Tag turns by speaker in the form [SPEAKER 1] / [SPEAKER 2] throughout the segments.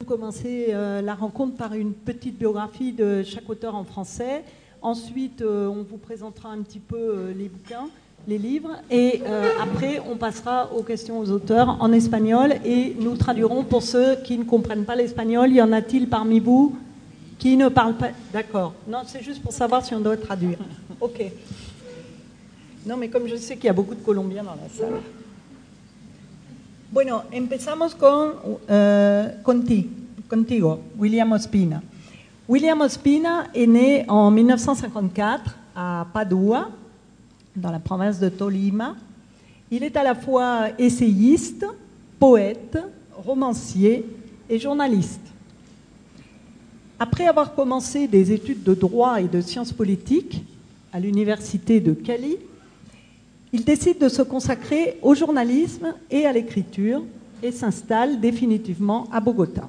[SPEAKER 1] commencer la rencontre par une petite biographie de chaque auteur en français. Ensuite, on vous présentera un petit peu les bouquins, les livres. Et après, on passera aux questions aux auteurs en espagnol. Et nous traduirons pour ceux qui ne comprennent pas l'espagnol. Y en a-t-il parmi vous qui ne parlent pas? D'accord. Non, c'est juste pour savoir si on doit traduire. Ok. Non, mais comme je sais qu'il y a beaucoup de Colombiens dans la salle. Bueno, empezamos contigo, William Ospina. William Ospina est né en 1954 à Padua, dans la province de Tolima. Il est à la fois essayiste, poète, romancier et journaliste. Après avoir commencé des études de droit et de sciences politiques à l'université de Cali, il décide de se consacrer au journalisme et à l'écriture et s'installe définitivement à Bogota.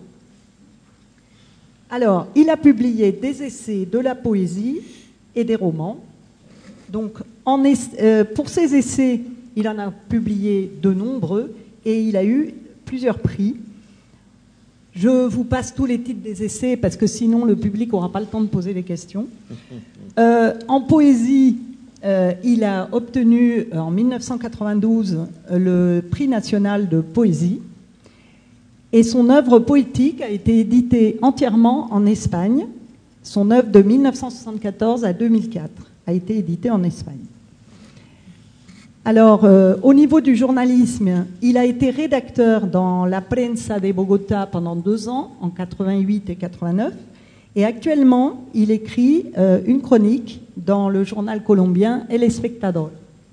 [SPEAKER 1] Alors, il a publié des essais, de la poésie et des romans. Donc, pour ses essais, il en a publié de nombreux et il a eu plusieurs prix. Je vous passe tous les titres des essais parce que sinon le public n'aura pas le temps de poser des questions. En poésie, il a obtenu en 1992 le prix national de poésie et son œuvre poétique a été éditée entièrement en Espagne. Son œuvre de 1974 à 2004 a été éditée en Espagne. Alors, au niveau du journalisme, il a été rédacteur dans la Prensa de Bogotá pendant 2 ans, en 88 et 89. Et actuellement, il écrit une chronique dans le journal colombien El Espectador.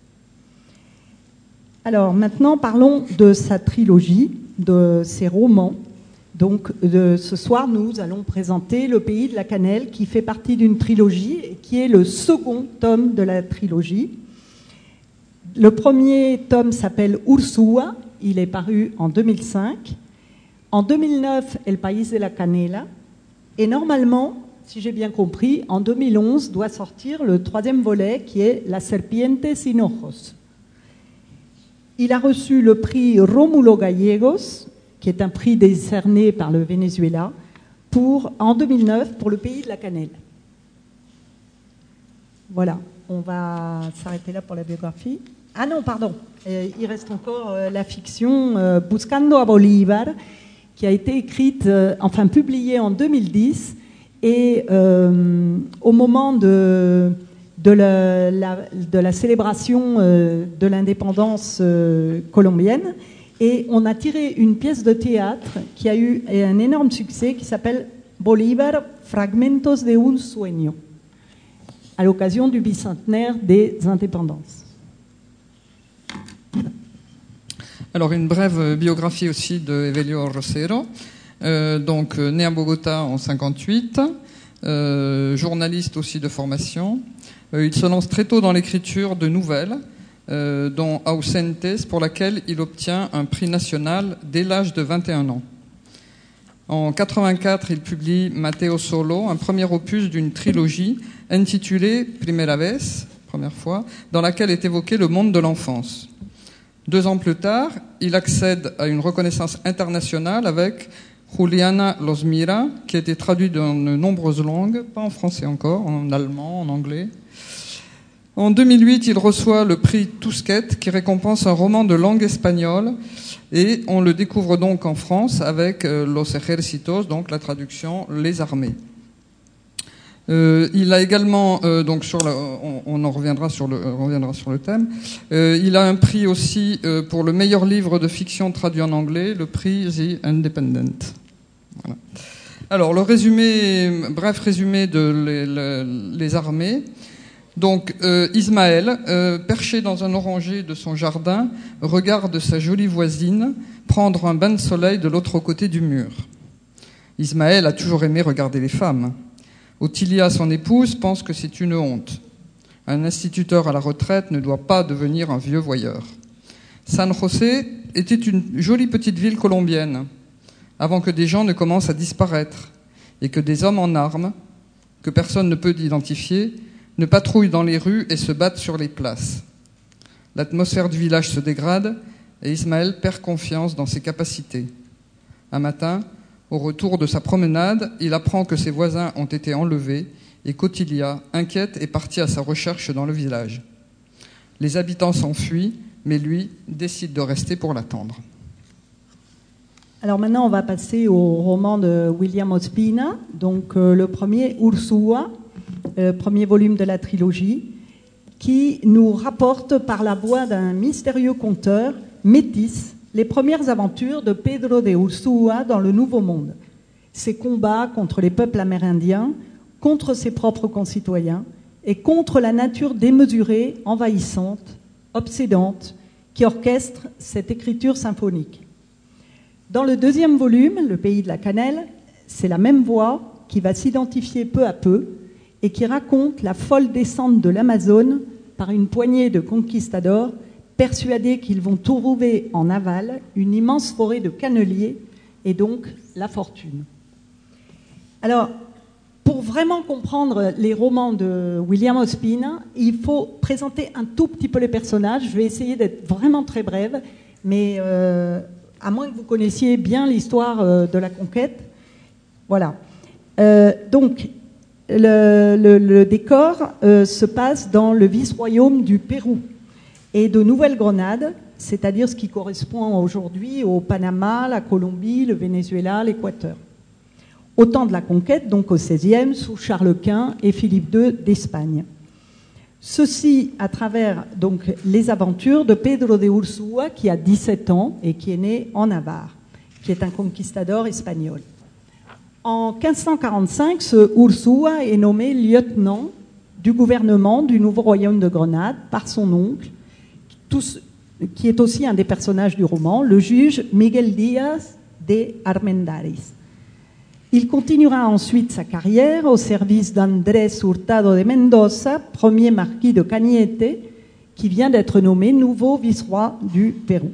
[SPEAKER 1] Alors maintenant, parlons de sa trilogie, de ses romans. Donc ce soir, nous allons présenter Le Pays de la Cannelle, qui fait partie d'une trilogie et qui est le second tome de la trilogie. Le premier tome s'appelle Ursúa, il est paru en 2005. En 2009, El País de la Canela. Et normalement, si j'ai bien compris, en 2011 doit sortir le 3e volet qui est La Serpiente sin ojos. Il a reçu le prix Rómulo Gallegos, qui est un prix décerné par le Venezuela, en 2009 pour Le Pays de la Cannelle. Voilà, on va s'arrêter là pour la biographie. Ah non, pardon, il reste encore la fiction Buscando a Bolívar, qui a été écrite, publiée en 2010, et au moment de la célébration de l'indépendance colombienne, et on a tiré une pièce de théâtre qui a eu un énorme succès, qui s'appelle Bolívar, Fragmentos de un Sueño, à l'occasion du bicentenaire des indépendances.
[SPEAKER 2] Alors, une brève biographie aussi de Evelio Rosero, né à Bogota en 58, journaliste aussi de formation. Il se lance très tôt dans l'écriture de nouvelles, dont Ausentes, pour laquelle il obtient un prix national dès l'âge de 21 ans. En 84, il publie Mateo Solo, un premier opus d'une trilogie intitulée Primera vez, première fois, dans laquelle est évoqué le monde de l'enfance. 2 ans plus tard, il accède à une reconnaissance internationale avec Juliana los mira, qui a été traduit dans de nombreuses langues, pas en français encore, en allemand, en anglais. En 2008, il reçoit le prix Tusquets, qui récompense un roman de langue espagnole, et on le découvre donc en France avec Los Ejércitos, donc la traduction Les Armées. Il a également, on reviendra sur le thème. Il a un prix aussi pour le meilleur livre de fiction traduit en anglais, le prix The Independent. Voilà. Alors, bref résumé de Les Armées. Donc, Ismaël, perché dans un oranger de son jardin, regarde sa jolie voisine prendre un bain de soleil de l'autre côté du mur. Ismaël a toujours aimé regarder les femmes. Otilia, son épouse, pense que c'est une honte. Un instituteur à la retraite ne doit pas devenir un vieux voyeur. San José était une jolie petite ville colombienne, avant que des gens ne commencent à disparaître et que des hommes en armes, que personne ne peut identifier, ne patrouillent dans les rues et se battent sur les places. L'atmosphère du village se dégrade et Ismaël perd confiance dans ses capacités. Un matin, Au retour de sa promenade, il apprend que ses voisins ont été enlevés et qu'Ottilia, inquiète, est partie à sa recherche dans le village. Les habitants s'enfuient, mais lui décide de rester pour l'attendre.
[SPEAKER 1] Alors maintenant, on va passer au roman de William Ospina, donc le premier, Ursua, premier volume de la trilogie, qui nous rapporte par la voix d'un mystérieux conteur métis les premières aventures de Pedro de Ursua dans le Nouveau Monde. Ses combats contre les peuples amérindiens, contre ses propres concitoyens et contre la nature démesurée, envahissante, obsédante, qui orchestre cette écriture symphonique. Dans le deuxième volume, Le pays de la cannelle, c'est la même voix qui va s'identifier peu à peu et qui raconte la folle descente de l'Amazone par une poignée de conquistadors persuadés qu'ils vont trouver en aval une immense forêt de canneliers et donc la fortune. Alors, pour vraiment comprendre les romans de William Ospina, il faut présenter un tout petit peu les personnages. Je vais essayer d'être vraiment très brève, mais à moins que vous connaissiez bien l'histoire de la conquête. Voilà. Donc, le décor se passe dans le vice-royaume du Pérou et de Nouvelle-Grenade, c'est-à-dire ce qui correspond aujourd'hui au Panama, la Colombie, le Venezuela, l'Équateur. Au temps de la conquête, donc au XVIe, sous Charles Quint et Philippe II d'Espagne. Ceci à travers donc les aventures de Pedro de Ursua, qui a 17 ans et qui est né en Navarre, qui est un conquistador espagnol. En 1545, ce Ursua est nommé lieutenant du gouvernement du nouveau royaume de Grenade par son oncle, qui est aussi un des personnages du roman, le juge Miguel Díaz de Armendáriz. Il continuera ensuite sa carrière au service d'Andrés Hurtado de Mendoza, premier marquis de Cañete, qui vient d'être nommé nouveau vice-roi du Pérou.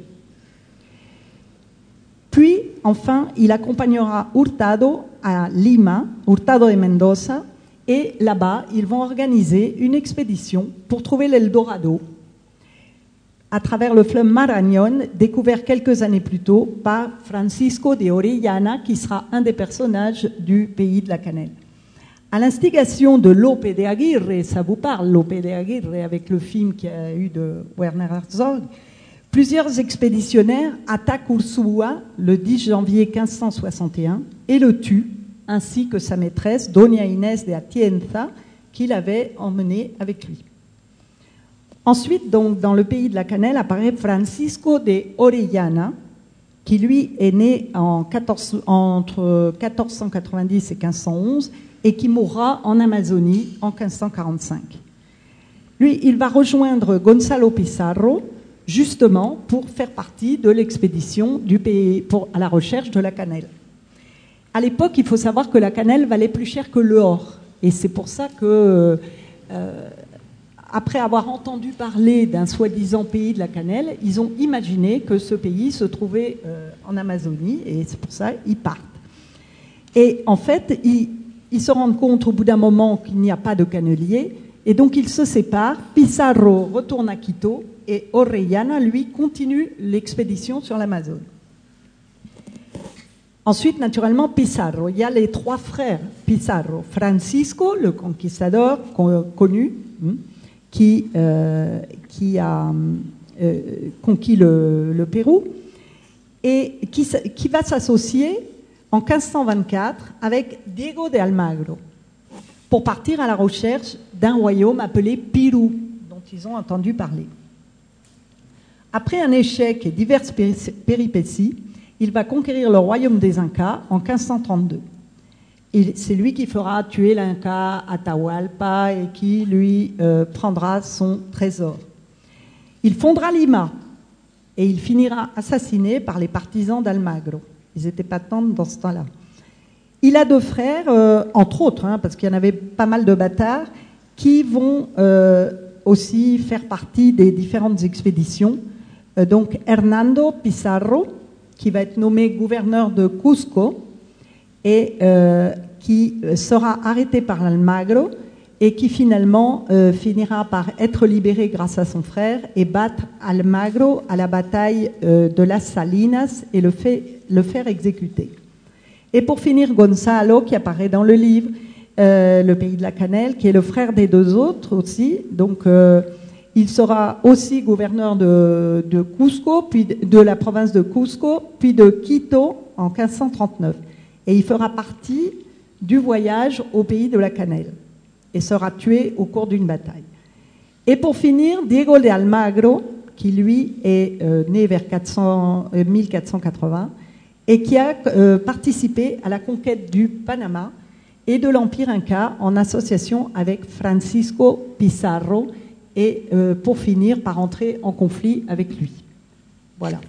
[SPEAKER 1] Puis, enfin, il accompagnera Hurtado à Lima, Hurtado de Mendoza, et là-bas, ils vont organiser une expédition pour trouver l'Eldorado, à travers le fleuve Marañón, découvert quelques années plus tôt par Francisco de Orellana, qui sera un des personnages du pays de la cannelle. À l'instigation de Lope de Aguirre, ça vous parle, Lope de Aguirre, avec le film qu'il y a eu de Werner Herzog, plusieurs expéditionnaires attaquent Ursua le 10 janvier 1561 et le tuent, ainsi que sa maîtresse, Doña Inés de Atienza, qu'il avait emmenée avec lui. Ensuite, donc, dans le pays de la cannelle apparaît Francisco de Orellana, qui lui est né entre 1490 et 1511 et qui mourra en Amazonie en 1545. Lui, il va rejoindre Gonzalo Pizarro, justement pour faire partie de l'expédition du pays à la recherche de la cannelle. À l'époque, il faut savoir que la cannelle valait plus cher que l'or, et c'est pour ça que après avoir entendu parler d'un soi-disant pays de la cannelle, ils ont imaginé que ce pays se trouvait en Amazonie, et c'est pour ça qu'ils partent. Et en fait, ils se rendent compte au bout d'un moment qu'il n'y a pas de cannelier, et donc ils se séparent. Pizarro retourne à Quito, et Orellana, lui, continue l'expédition sur l'Amazone. Ensuite, naturellement, Pizarro. Il y a les trois frères Pizarro. Francisco, le conquistador connu, qui a conquis le Pérou et qui va s'associer en 1524 avec Diego de Almagro pour partir à la recherche d'un royaume appelé Pirú, dont ils ont entendu parler. Après un échec et diverses péripéties, il va conquérir le royaume des Incas en 1532. Et c'est lui qui fera tuer l'Inca Atahualpa et qui lui prendra son trésor. Il fondera Lima et il finira assassiné par les partisans d'Almagro. Ils n'étaient pas tant dans ce temps-là. Il a deux frères, entre autres, parce qu'il y en avait pas mal de bâtards, qui vont aussi faire partie des différentes expéditions. Donc Hernando Pizarro, qui va être nommé gouverneur de Cusco, et qui sera arrêté par Almagro et qui finalement finira par être libéré grâce à son frère et battre Almagro à la bataille de Las Salinas et le faire exécuter. Et pour finir, Gonzalo, qui apparaît dans le livre, le pays de la cannelle, qui est le frère des deux autres aussi. Donc, il sera aussi gouverneur de Cusco, puis de la province de Cusco, puis de Quito en 1539. Et il fera partie du voyage au pays de la cannelle et sera tué au cours d'une bataille. Et pour finir, Diego de Almagro, qui lui est né vers 1480 et qui a participé à la conquête du Panama et de l'Empire Inca en association avec Francisco Pizarro et pour finir par entrer en conflit avec lui. Voilà.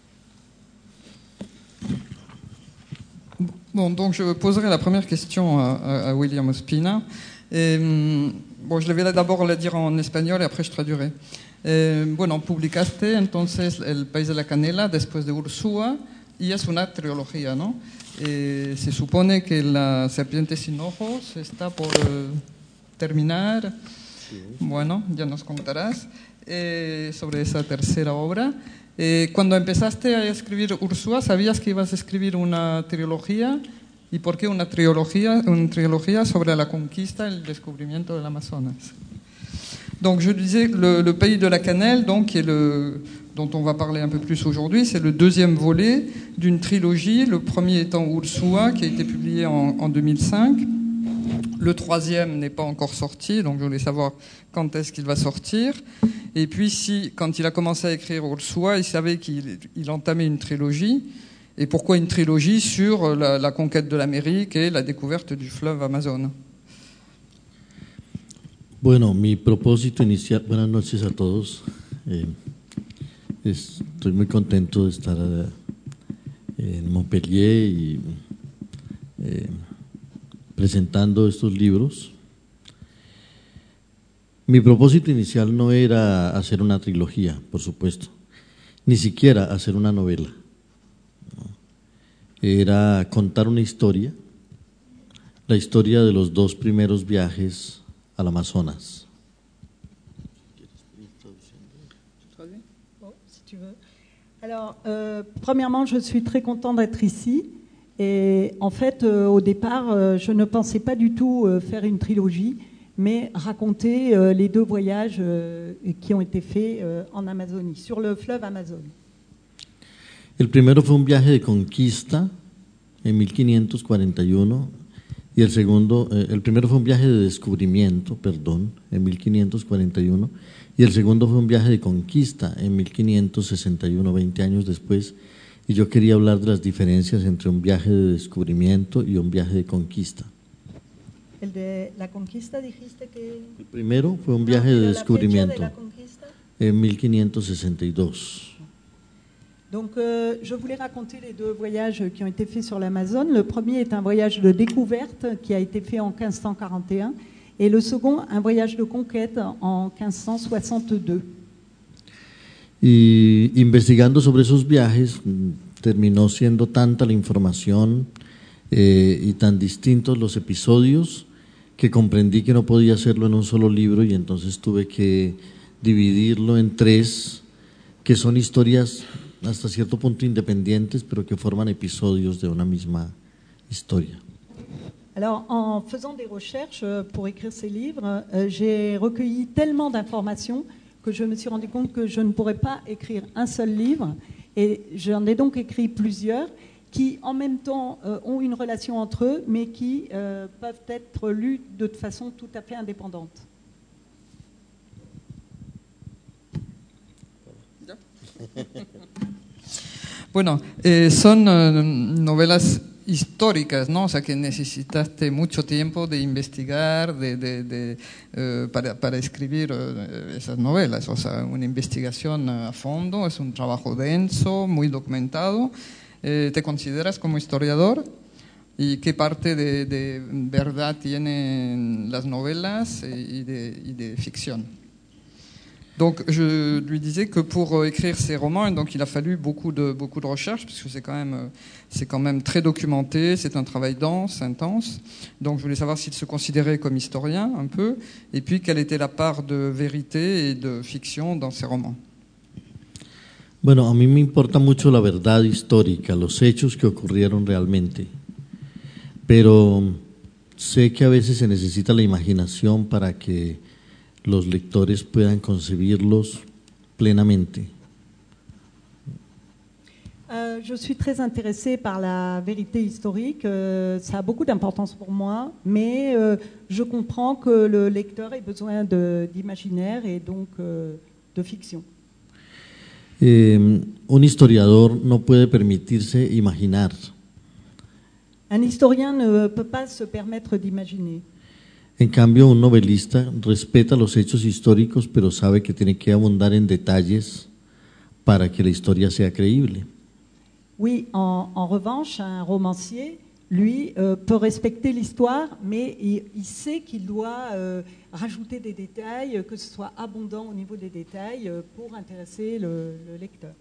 [SPEAKER 2] Bon, donc je poserai la première question à William Ospina. Et, bon, je vais d'abord la dire en espagnol et après je traduirai. Bueno, publicaste entonces El País de la Canela después de Ursúa y es una trilogía, ¿no? Se supone que La Serpiente sin Ojos está por terminar. Sí. Bueno, ya nos contarás sobre esa tercera obra. Cuando empezaste a escribir Ursúa, ¿sabías que ibas a escribir una trilogía? ¿Y por qué una trilogía sobre la conquista et le descubrimiento del Amazonas? Donc je disais que le pays de la cannelle, donc, qui est dont on va parler un peu plus aujourd'hui, c'est le deuxième volet d'une trilogie, le premier étant Ursúa, qui a été publié en 2005. Le troisième n'est pas encore sorti, donc je voulais savoir quand est-ce qu'il va sortir. Et puis, quand il a commencé à écrire Ursúa, il savait qu'il entamait une trilogie. Et pourquoi une trilogie sur la conquête de l'Amérique et la découverte du fleuve Amazon?
[SPEAKER 3] Bueno, mi propósito inicial, buenas noches a todos. Estoy muy contento de estar en Montpellier y presentando estos libros. Mi propósito inicial no era hacer una trilogía, por supuesto, ni siquiera hacer una novela. Era contar una historia, la historia de los dos primeros viajes al Amazonas.
[SPEAKER 1] Alors, premièrement, je suis très content d'être ici. Et en fait, au départ, je ne pensais pas du tout faire une trilogie, mais raconter les deux voyages qui ont été faits en Amazonie, sur le fleuve Amazon.
[SPEAKER 3] El primero fue un viaje de conquista en 1541 y el primero fue un viaje de descubrimiento, en 1541 y el segundo fue un viaje de conquista en 1561, 20 años después. Y yo quería hablar de las diferencias entre un viaje de descubrimiento y un viaje de conquista.
[SPEAKER 1] ¿El de la conquista dijiste que...?
[SPEAKER 3] El primero fue un viaje de descubrimiento
[SPEAKER 1] la conquista?
[SPEAKER 3] En 1562.
[SPEAKER 1] Donc, je voulais raconter les deux voyages qui ont été faits sur l'Amazone. Le premier est un voyage de découverte qui a été fait en 1541 et le second, un voyage de conquête en 1562.
[SPEAKER 3] Y investigando sobre esos viajes, terminó siendo tanta la información y tan distintos los episodios que comprendí que no podía hacerlo en un solo libro y entonces tuve que dividirlo en tres, que son historias hasta cierto punto independientes, pero que forman episodios de una misma historia.
[SPEAKER 1] Alors, en faisant des recherches pour écrire ces livres, j'ai recueilli tellement d'informations que je me suis rendu compte que je ne pourrais pas écrire un seul livre. Et j'en ai donc écrit plusieurs qui, en même temps, ont une relation entre eux, mais qui peuvent être lus de façon tout à fait indépendante.
[SPEAKER 2] Bueno, son novelas históricas, ¿no? O sea, que necesitaste mucho tiempo de investigar, para escribir esas novelas. O sea, una investigación a fondo, es un trabajo denso, muy documentado. ¿Te consideras como historiador? ¿Y qué parte de verdad tienen las novelas y de ficción? Donc, je lui disais que pour écrire ces romans, donc il a fallu beaucoup de recherches, puisque c'est quand même très documenté, c'est un travail dense, intense. Donc, je voulais savoir s'il se considérait comme historien, un peu, et puis quelle était la part de vérité et de fiction dans ces romans.
[SPEAKER 3] Bueno, a mí me importa mucho la verdad histórica, los hechos que ocurrieron realmente. pero sé que a veces se necesita la imaginación para que los lectores puedan concebirlos plenamente.
[SPEAKER 1] Je suis très intéressée par la vérité historique, ça a beaucoup d'importance pour moi, mais je comprends que le lecteur ait besoin d'imaginaire et donc de fiction.
[SPEAKER 3] Un historiador no puede permitirse imaginar.
[SPEAKER 1] Un historien ne peut pas se permettre d'imaginer.
[SPEAKER 3] En cambio, un novelista respeta los hechos históricos, pero sabe que tiene que abundar en detalles para que la historia sea creíble.
[SPEAKER 1] Oui, en revanche, un romancier, lui, peut respecter l'histoire, mais il sait qu'il doit rajouter des détails, que ce soit abondant au niveau des détails, pour intéresser le lecteur.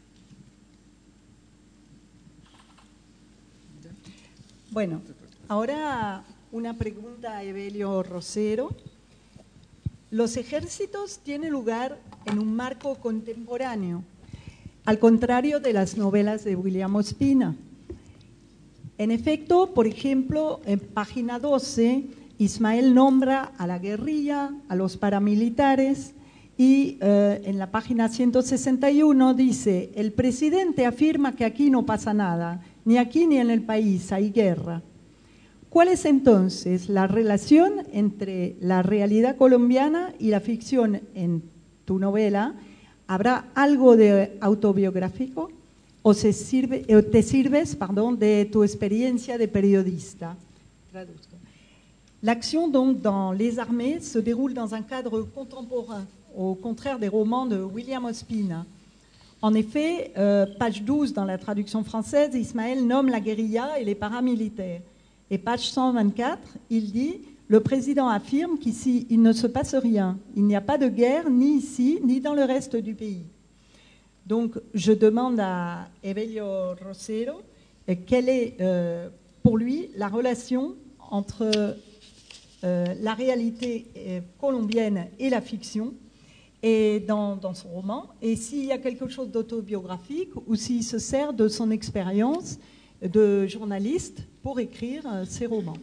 [SPEAKER 1] Bueno, ahora una pregunta a Evelio Rosero. Los ejércitos tienen lugar en un marco contemporáneo, al contrario de las novelas de William Ospina. En efecto, por ejemplo, en página 12, Ismael nombra a la guerrilla, a los paramilitares, y en la página 161 dice: el presidente afirma que aquí no pasa nada, ni aquí ni en el país hay guerra. ¿Cuál es entonces la relación entre la realidad colombiana y la ficción en tu novela? ¿Habrá algo de autobiográfico o te sirves de tu experiencia de periodista? Traduzco. L'action donc dans Les Armées se déroule dans un cadre contemporain, au contraire des romans de William Ospina. En effet, page 12 dans la traduction française, Ismaël nomme la guérilla et les paramilitaires. Et page 124, il dit: le président affirme qu'ici, il ne se passe rien. Il n'y a pas de guerre, ni ici, ni dans le reste du pays. Donc, je demande à Evelio Rosero quelle est, pour lui, la relation entre la réalité colombienne et la fiction et dans son roman, et s'il y a quelque chose d'autobiographique ou s'il se sert de son expérience de journaliste pour écrire ses romans.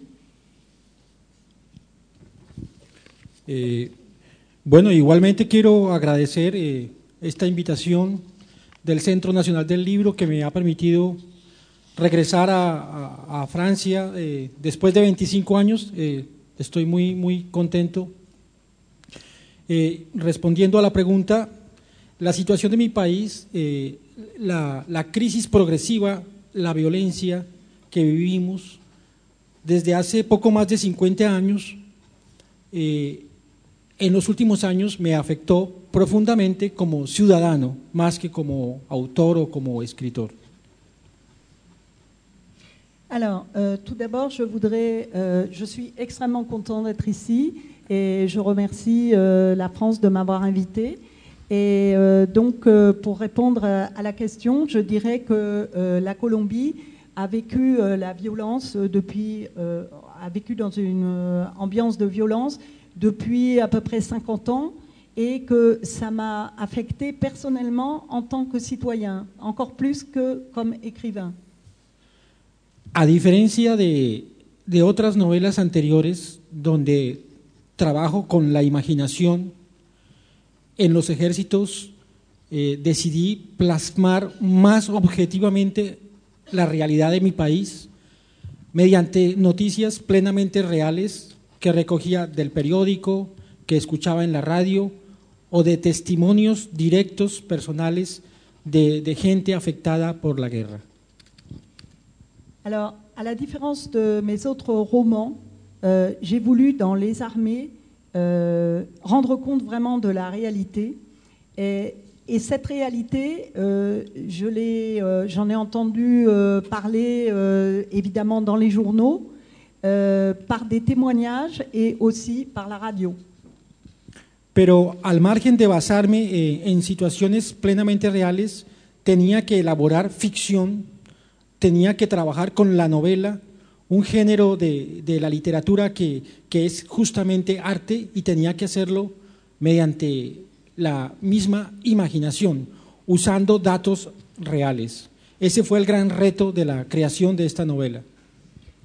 [SPEAKER 4] Bueno, igualmente quiero agradecer esta invitación del Centro Nacional del Libro que me ha permitido regresar a Francia después de 25 años. Estoy muy contento. Respondiendo a la pregunta, la situación de mi país, la crisis progresiva, la violencia que vivimos desde hace poco más de 50 años, en los últimos años me afectó profundamente como ciudadano, más que como autor o como escritor.
[SPEAKER 1] Alors, tout d'abord, je suis extrêmement content d'être ici et je remercie la France de m'avoir invité. Et donc, pour répondre à la question, je dirais que la Colombie a vécu la violence a vécu dans une ambiance de violence depuis à peu près 50 ans et que ça m'a affecté personnellement en tant que citoyen, encore plus que comme écrivain.
[SPEAKER 4] A diferencia de otras novelas anteriores donde trabajo con la imaginación, en los ejércitos decidí plasmar más objetivamente la realidad de mi país mediante noticias plenamente reales que recogía del periódico, que escuchaba en la radio o de testimonios directos personales de gente afectada por la guerra.
[SPEAKER 1] Alors, à la différence de mes autres romans, j'ai voulu dans Les Armées rendre compte vraiment de la réalité. Et cette réalité, j'en ai entendu parler évidemment dans les journaux, par des témoignages et aussi par la radio.
[SPEAKER 4] Pero al margen de basarme en situaciones plenamente reales, tenía que elaborar ficción, tenía que trabajar con la novela, un género de la literatura que es justamente arte, y tenía que hacerlo mediante la misma imaginación, usando datos reales. Ese fue el gran reto de la creación de esta novela.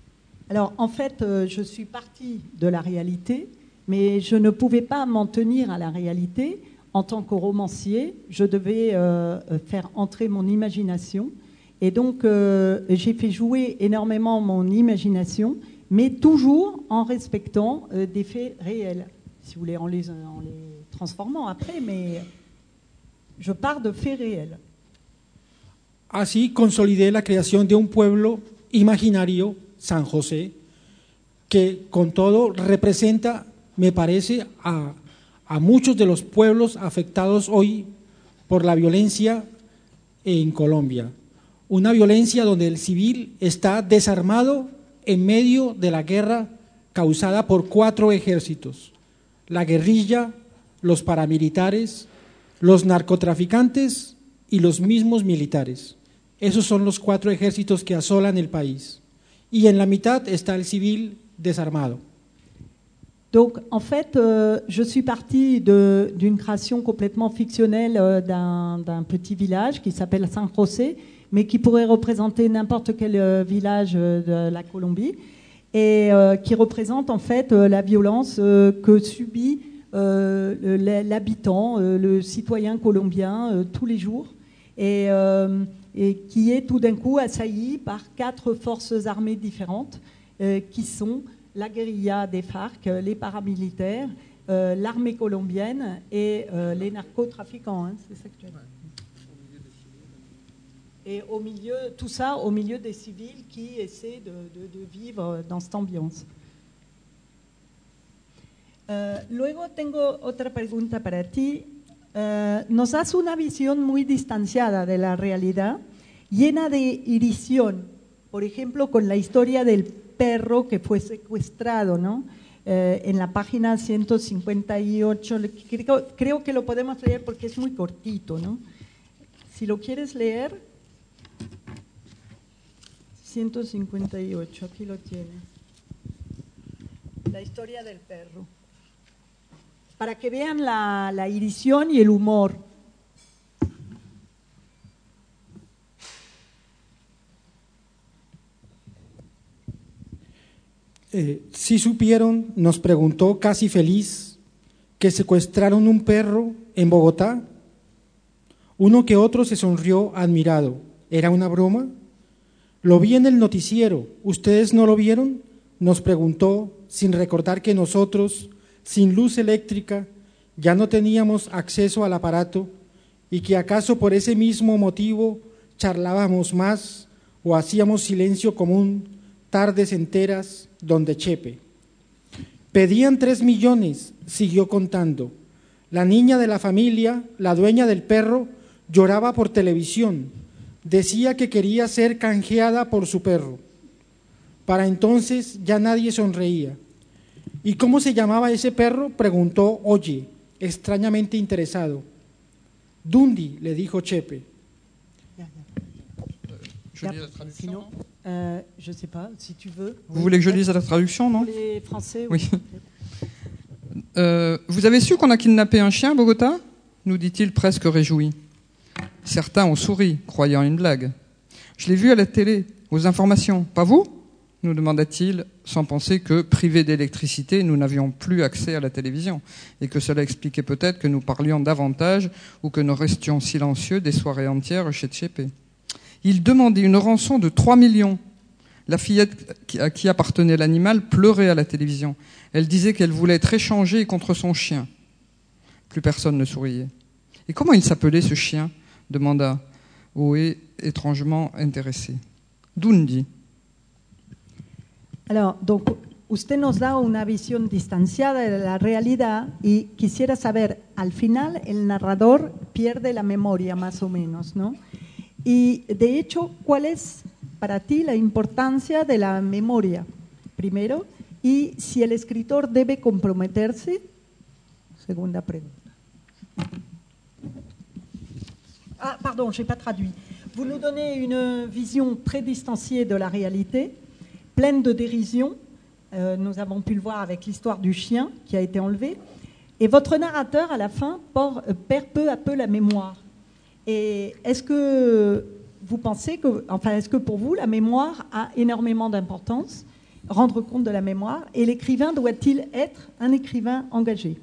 [SPEAKER 1] Alors, en fait, je suis partie de la réalité, mais je ne pouvais pas m'en tenir à la réalité. En tant que romancier, je devais faire entrer mon imagination. Et donc, j'ai fait jouer énormément mon imagination, mais toujours en respectant des faits réels, si vous voulez, en les transformant après, mais je pars de faits réels.
[SPEAKER 4] Así consolidé la creación de un pueblo imaginario, San José, que con todo representa, me parece, a muchos de los pueblos afectados hoy por la violencia en Colombia. Una violencia donde el civil está desarmado en medio de la guerra causada por 4 ejércitos: la guerrilla, los paramilitares, los narcotraficantes y los mismos militares. Esos son los 4 ejércitos que asolan el país. Y en la mitad está el civil desarmado.
[SPEAKER 1] Donc, en fait, je suis partie d'une création complètement fictionnelle d'un petit village qui s'appelle San José, mais qui pourrait représenter n'importe quel village de la Colombie, et qui représente en fait la violence que subit l'habitant, le citoyen colombien tous les jours, et qui est tout d'un coup assailli par 4 forces armées différentes, qui sont la guérilla des FARC, les paramilitaires, l'armée colombienne et les narcotrafiquants. Hein, c'est ça que tu as dit. Et au milieu, tout ça au milieu des civils qui essaient de vivre dans cette ambiance. Luego tengo otra pregunta para ti. Nos das una visión muy distanciada de la realidad, llena de irrisión, por ejemplo, con la historia del perro que fue secuestrado, ¿no? En la página 158, creo que lo podemos leer porque es muy cortito, ¿no? Si lo quieres leer, 158, aquí lo tiene. La historia del perro. Para que vean la irrisión y el humor.
[SPEAKER 4] Si supieron, nos preguntó casi feliz, que secuestraron un perro en Bogotá. Uno que otro se sonrió admirado. ¿Era una broma? Lo vi en el noticiero. ¿Ustedes no lo vieron? Nos preguntó, sin recordar que nosotros, sin luz eléctrica, ya no teníamos acceso al aparato y que acaso por ese mismo motivo charlábamos más o hacíamos silencio común tardes enteras donde Chepe. Pedían 3 millones, siguió contando. La niña de la familia, la dueña del perro, lloraba por televisión. Decía que quería ser canjeada por su perro. Para entonces ya nadie sonreía. ¿Y cómo se llamaba ese perro?, preguntó Oye, extrañamente interesado. Dundi, le dijo Chepe.
[SPEAKER 2] Je lis la traduction.
[SPEAKER 1] Sinon, je ne sais pas, si tu veux.
[SPEAKER 2] Vous voulez que je lise la traduction, non?
[SPEAKER 1] Les Français,
[SPEAKER 2] oui. Vous avez su qu'on a kidnappé un chien à Bogota? Nous dit-il presque réjoui. Certains ont souri, croyant une blague. Je l'ai vu à la télé, aux informations. Pas vous? Nous demanda-t-il, sans penser que, privés d'électricité, nous n'avions plus accès à la télévision, et que cela expliquait peut-être que nous parlions davantage ou que nous restions silencieux des soirées entières chez Chepe. Il demandait une rançon de 3 millions. La fillette à qui appartenait l'animal pleurait à la télévision. Elle disait qu'elle voulait être échangée contre son chien. Plus personne ne souriait. Et comment il s'appelait ce chien? Demanda Oé, étrangement intéressé. Dundi.
[SPEAKER 1] Alors, donc, usted nos da una visión distanciada de la realidad y quisiera saber, al final el narrador pierde la memoria más o menos, ¿no? Y de hecho, ¿cuál es para ti la importancia de la memoria? Primero, y si el escritor debe comprometerse. Segunda pregunta. Ah, pardon, je n'ai pas traduit. Vous nous donnez une vision très distanciée de la réalité, pleine de dérision. Nous avons pu le voir avec l'histoire du chien qui a été enlevé. Et votre narrateur, à la fin, perd peu à peu la mémoire. Et est-ce que vous pensez que, enfin, est-ce que pour vous, la mémoire a énormément d'importance? rendre compte de la mémoire. Et l'écrivain doit-il être un écrivain engagé?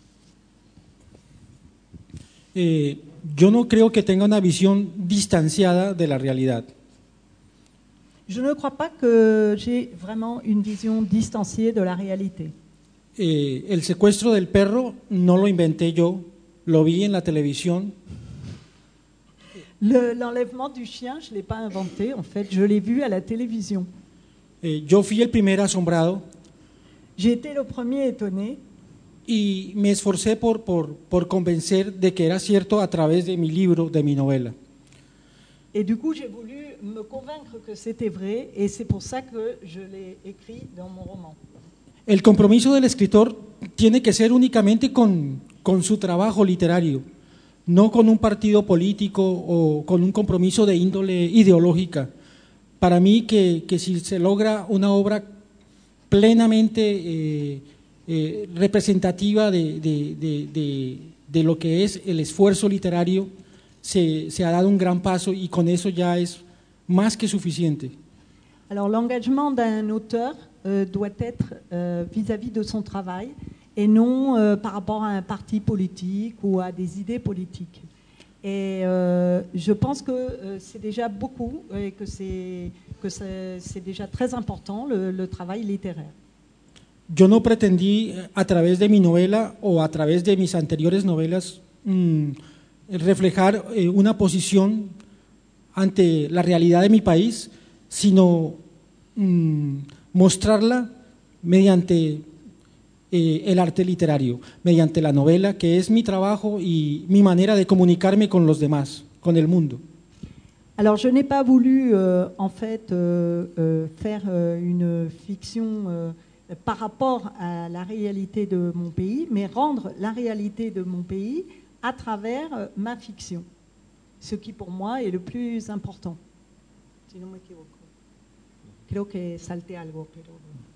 [SPEAKER 4] Yo no creo que tenga una visión distanciada de la realidad.
[SPEAKER 1] Je ne crois pas que j'ai vraiment une vision distanciée de la réalité.
[SPEAKER 4] El secuestro del perro no lo inventé yo, lo vi en la televisión.
[SPEAKER 1] L'enlèvement du chien, je ne l'ai pas inventé, en fait, je l'ai vu à la télévision.
[SPEAKER 4] Yo fui el primer asombrado
[SPEAKER 1] J'ai été le premier étonné
[SPEAKER 4] y me esforcé por convencer de que era cierto a través de mi libro, de mi novela.
[SPEAKER 1] et du coup j'ai voulu me convaincre que c'était vrai et c'est pour ça que je l'ai écrit dans mon roman.
[SPEAKER 4] El compromiso del escritor tiene que ser únicamente con su trabajo literario, no con un partido político o con un compromiso de índole ideológica. Para mí que si se logra una obra plenamente representativa de lo que es el esfuerzo literario, se ha dado un gran paso y con eso ya es más que suficiente.
[SPEAKER 1] Alors l'engagement d'un auteur doit être vis-à-vis de son travail et non par rapport à un parti politique ou à des idées politiques. Et je pense que c'est déjà beaucoup et que c'est déjà très important le travail littéraire.
[SPEAKER 4] Yo no pretendí a través de mi novela o a través de mis anteriores novelas reflejar una posición ante la realidad de mi país, sino mostrarla mediante el arte literario, mediante la novela, que es mi trabajo y mi manera de comunicarme con los demás, con el mundo.
[SPEAKER 1] Alors je n'ai pas voulu en fait faire une fiction par rapport à la réalité de mon pays, mais rendre la réalité de mon pays à travers ma fiction, ce qui pour moi est le plus important. Si no me equivoco. Creo que salté algo, pero...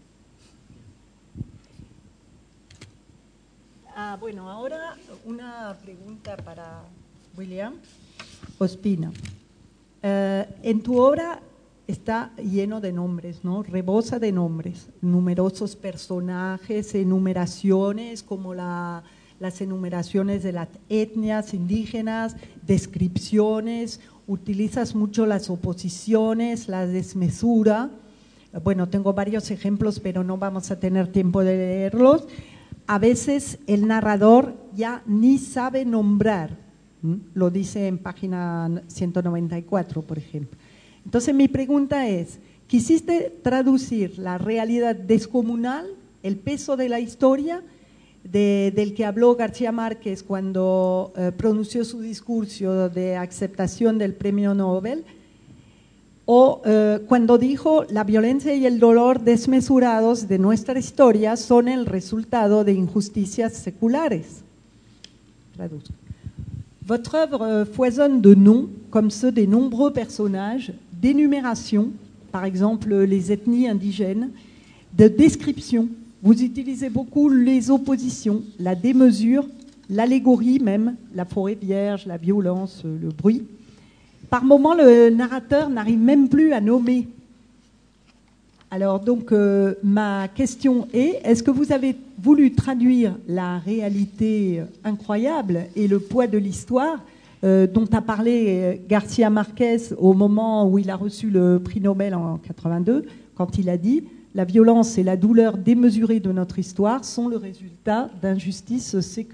[SPEAKER 1] bueno, ahora una pregunta para William Ospina. En tu obra está lleno de nombres, ¿no? Rebosa de nombres, numerosos personajes, enumeraciones como las enumeraciones de las etnias indígenas, descripciones, utilizas mucho las oposiciones, la desmesura. Bueno, tengo varios ejemplos, pero no vamos a tener tiempo de leerlos. A veces el narrador ya ni sabe nombrar, lo dice en página 194, por ejemplo. Entonces mi pregunta es, ¿quisiste traducir la realidad descomunal, el peso de la historia del que habló García Márquez cuando pronunció su discurso de aceptación del premio Nobel? O cuando dijo, la violencia y el dolor desmesurados de nuestra historia son el resultado de injusticias séculares. Traduzco. Votre œuvre foisonne de noms, comme ceux des nombreux personnages, d'énumération, par exemple les ethnies indigènes, de description. Vous utilisez beaucoup les oppositions, la démesure, l'allégorie même, la forêt vierge, la violence, le bruit. Par moments, le narrateur n'arrive même plus à nommer. Alors donc, ma question est, est-ce que vous avez voulu traduire la réalité incroyable et le poids de l'histoire dont a parlé García Márquez au moment où il a reçu le prix Nobel en 82, quand il a dit « La violence et la douleur démesurée de notre histoire sont le résultat d'injustices séculaires ».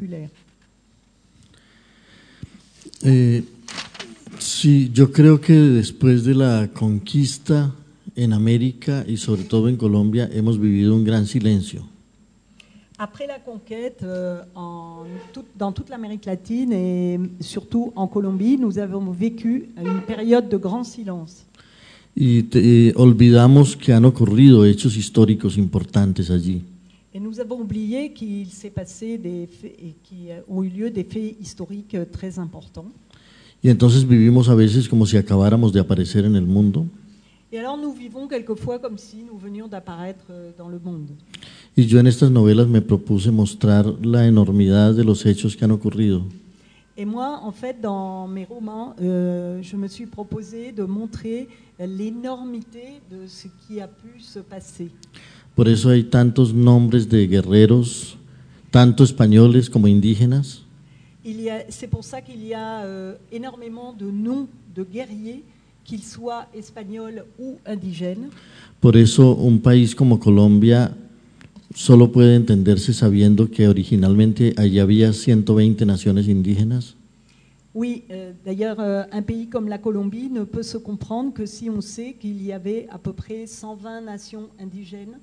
[SPEAKER 3] Sí, yo creo que después de la conquista en América y sobre todo en Colombia hemos vivido un gran silencio.
[SPEAKER 1] Après la conquête, dans toute l'Amérique latine et surtout en Colombie, nous avons vécu une période de grand silence.
[SPEAKER 3] Y olvidamos que han ocurrido hechos históricos importantes allí.
[SPEAKER 1] Et nous avons oublié qu'il s'est passé des faits, et qu'il ont eu lieu des faits historiques très importants.
[SPEAKER 3] Y entonces vivimos a veces como si acabáramos de aparecer en el mundo.
[SPEAKER 1] Et alors nous vivons quelquefois comme si nous venions d'apparaître dans le monde.
[SPEAKER 3] Y yo en estas novelas me propuse mostrar la enormidad de los hechos que han ocurrido.
[SPEAKER 1] Et moi, en fait, dans mes romans, je me suis proposé de montrer l'énormité de ce qui a pu se passer.
[SPEAKER 3] Por eso hay tantos nombres de guerreros, tanto españoles como indígenas.
[SPEAKER 1] C'est pour ça qu'il y a énormément de noms de guerriers, qu'ils soient espagnols ou indigènes.
[SPEAKER 3] Por eso un país como Colombia solo puede entenderse sabiendo que originalmente allí había 120 naciones indígenas.
[SPEAKER 1] Oui, d'ailleurs, un pays comme la Colombie ne peut se comprendre que si on sait qu'il y avait à peu près 120 nations indigènes.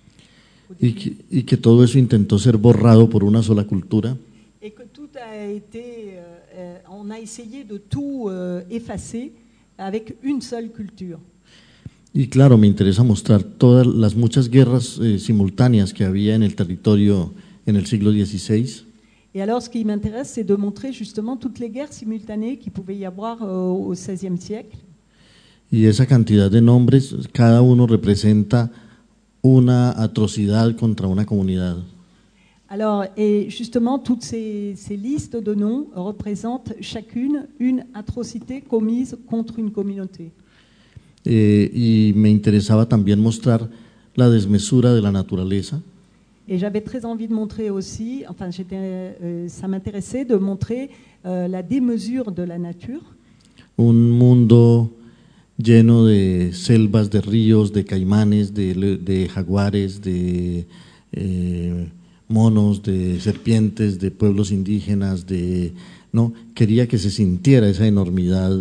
[SPEAKER 3] Y que todo eso intentó ser borrado por una sola cultura.
[SPEAKER 1] Et que tout a été, on a essayé de tout effacer avec une seule culture.
[SPEAKER 3] Y claro, me interesa mostrar todas las muchas guerras simultáneas que había en el territorio en el siglo XVI.
[SPEAKER 1] Et alors, ce qui m'intéresse, c'est de montrer justement toutes les guerres simultanées qu'il pouvait y avoir au XVIe siècle.
[SPEAKER 3] Y esa cantidad de nombres, cada uno representa una atrocidad contra una comunidad.
[SPEAKER 1] Alors, et justement, toutes ces listes de noms représentent chacune une atrocité commise contre une communauté.
[SPEAKER 3] Y me interesaba también mostrar la desmesura de la naturaleza.
[SPEAKER 1] Et j'avais très envie de montrer aussi, enfin, ça m'intéressait de montrer la démesure de la nature.
[SPEAKER 3] Un mundo lleno de selvas, de ríos, de caimanes, de jaguares, de monos, de serpientes, de pueblos indígenas, ¿no? Quería que se sintiera esa enormidad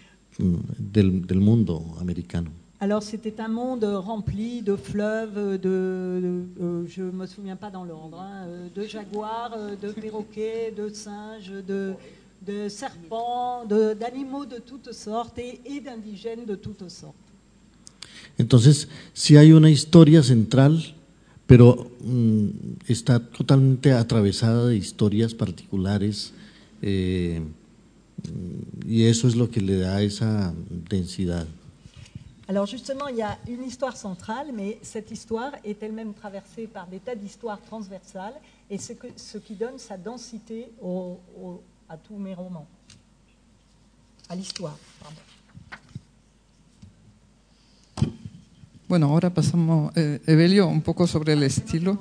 [SPEAKER 3] del mundo americano.
[SPEAKER 1] Alors c'était un monde rempli de fleuves, je ne me souviens pas dans l'ordre, de jaguars, de perroquets, de singes, de serpents, d'animaux de toutes sortes et d'indigènes de toutes sortes.
[SPEAKER 3] Entonces, sí hay una historia central, pero está totalmente atravesada de historias particulares, y eso es lo que le da esa densidad.
[SPEAKER 1] Alors justement, il y a une histoire centrale, mais cette histoire est elle-même traversée par des tas d'histoires transversales, et c'est ce qui donne sa densité à tous mes romans, à l'histoire, pardon.
[SPEAKER 2] Bueno, ahora pasamos, Evelio, un poco sobre el estilo.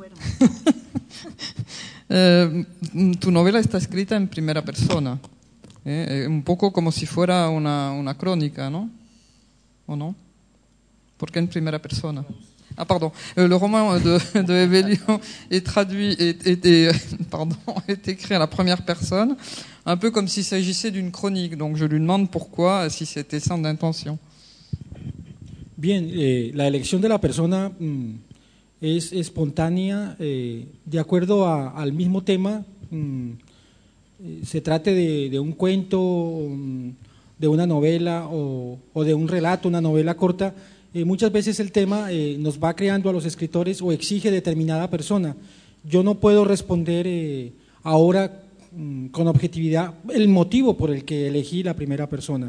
[SPEAKER 2] Tu novela está escrita en primera persona, un poco como si fuera una crónica, ¿no? ¿O no? ¿Por qué en primera persona? Ah, pardon. Le roman de Evelio est traduit, est écrit à la première personne, un peu comme s'il s'agissait d'une chronique. Donc je lui demande pourquoi, si c'était ça d'intention.
[SPEAKER 4] Bien, la elección de la persona es espontánea, de acuerdo al mismo tema, se trate de un cuento, de una novela o de un relato, una novela corta. Muchas veces el tema nos va creando a los escritores o exige determinada persona. Yo no puedo responder ahora con objetividad el motivo por el que elegí la primera persona.